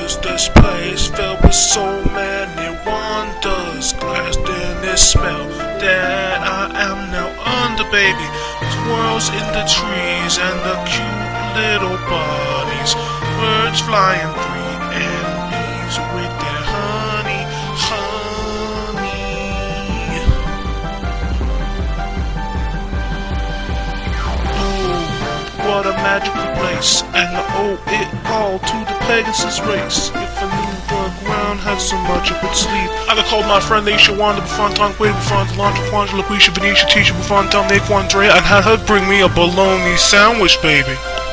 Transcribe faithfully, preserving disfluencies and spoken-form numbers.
was this place filled with so many wonders, glassed in this smell that I am now under, baby. Squirrels in the trees and the cute little bunnies, birds flying free and bees with their honey, honey. Oh, what a magical place, and I owe it all to the Pegasus race. If I knew the ground had so much up its sleeve, I could call my friend Leisha Wanda Buffon, Tongue, Buffon, Delandra, Quandra, Laquisha, Benicia, Tisha, Buffon, Tom, Naquan, Dre, and had her bring me a bologna sandwich, baby.